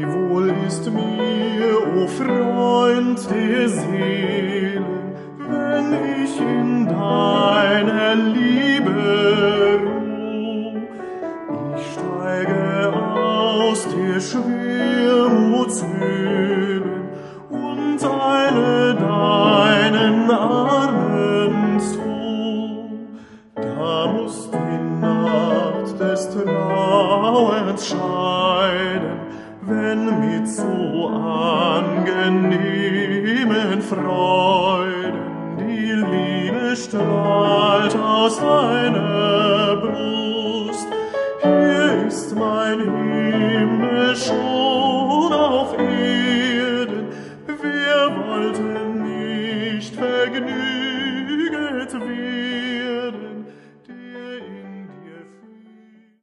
Wie wohl ist mir, o Freund der Seelen, wenn ich in deiner Liebe ruh. Ich steige aus der Schwermutshöhle und eile deinen Armen zu. Da muss die Nacht des Trauerns scheiden, wenn mit so angenehmen Freuden die Liebe strahlt aus deiner Brust. Hier ist mein himmlischer